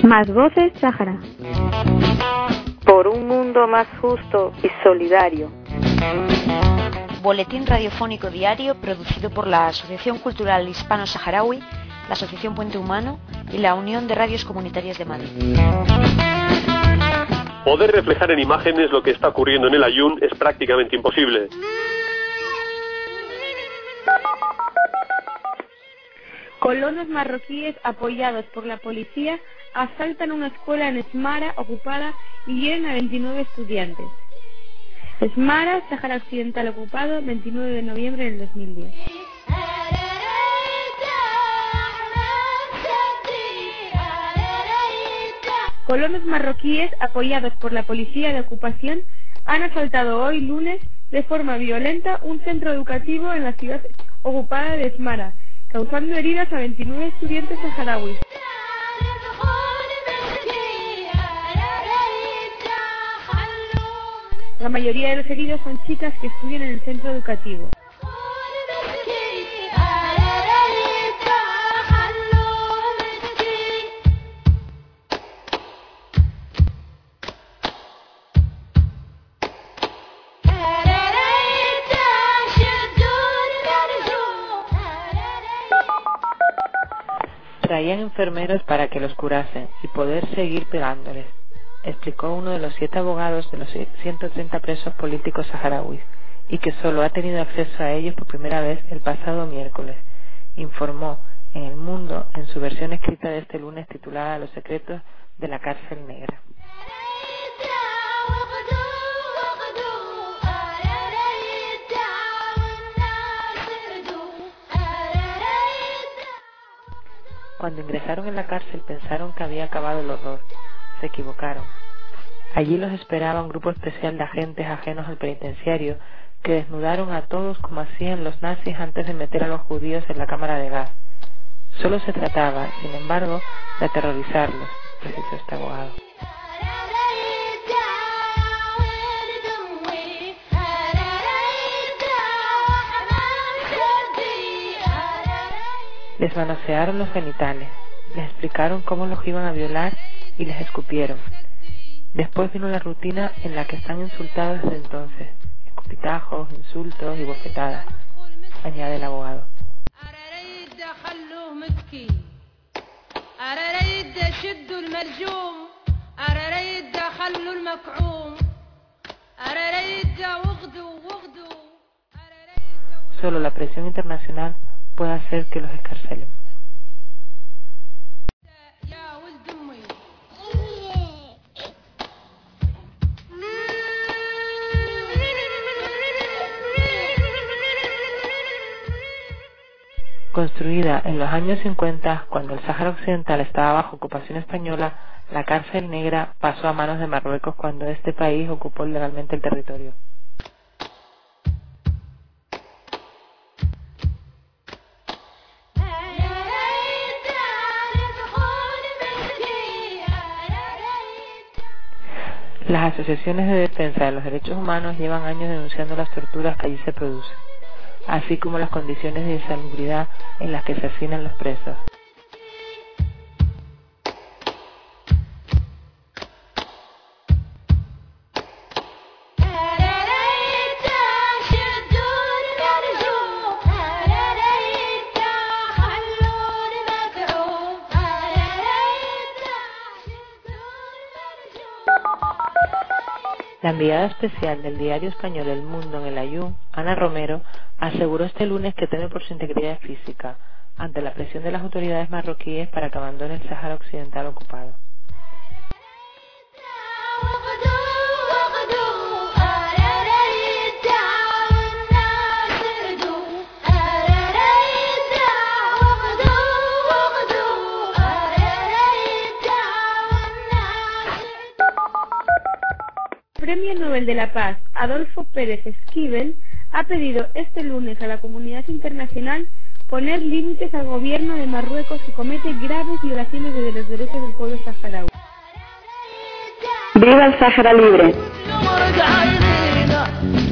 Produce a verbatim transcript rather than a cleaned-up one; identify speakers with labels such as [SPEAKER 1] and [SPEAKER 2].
[SPEAKER 1] Más voces Sáhara.
[SPEAKER 2] Por un mundo más justo y solidario.
[SPEAKER 3] Boletín radiofónico diario producido por la Asociación Cultural Hispano-Saharaui, la Asociación Puente Humano y la Unión de Radios Comunitarias de Madrid.
[SPEAKER 4] Poder reflejar en imágenes lo que está ocurriendo en el Aaiún es prácticamente imposible.
[SPEAKER 1] Colonos marroquíes apoyados por la policía asaltan una escuela en Smara ocupada y hieren a veintinueve estudiantes. Smara, Sáhara Occidental ocupado, veintinueve de noviembre del dos mil diez. Colonos marroquíes apoyados por la policía de ocupación han asaltado hoy lunes de forma violenta un centro educativo en la ciudad ocupada de Smara, causando heridas a veintinueve estudiantes saharauis. La mayoría de los heridos son chicas que estudian en el centro educativo.
[SPEAKER 5] Traían enfermeros para que los curasen y poder seguir pegándoles, explicó uno de los siete abogados de los ciento treinta presos políticos saharauis y que solo ha tenido acceso a ellos por primera vez el pasado miércoles. Informó en El Mundo en su versión escrita de este lunes titulada Los secretos de la cárcel negra. Cuando ingresaron en la cárcel pensaron que había acabado el horror. Se equivocaron. Allí los esperaba un grupo especial de agentes ajenos al penitenciario que desnudaron a todos como hacían los nazis antes de meter a los judíos en la cámara de gas. Solo se trataba, sin embargo, de aterrorizarlos, precisó este abogado. Les manosearon los genitales, les explicaron cómo los iban a violar y les escupieron. Después vino la rutina en la que están insultados desde entonces, escupitajos, insultos y bofetadas, añade el abogado. Solo la presión internacional puede hacer que los escarcelen. Construida en los años cincuenta, cuando el Sáhara Occidental estaba bajo ocupación española, la cárcel negra pasó a manos de Marruecos cuando este país ocupó legalmente el territorio. Las asociaciones de defensa de los derechos humanos llevan años denunciando las torturas que allí se producen, así como las condiciones de insalubridad en las que se hacinan los presos. La enviada especial del diario español El Mundo en el Aaiún, Ana Romero, aseguró este lunes que teme por su integridad física ante la presión de las autoridades marroquíes para que abandone el Sáhara Occidental ocupado.
[SPEAKER 1] Premio Nobel de la Paz Adolfo Pérez Esquivel ha pedido este lunes a la comunidad internacional poner límites al gobierno de Marruecos que comete graves violaciones de los derechos del pueblo saharaui.
[SPEAKER 2] ¡Viva el Sáhara libre!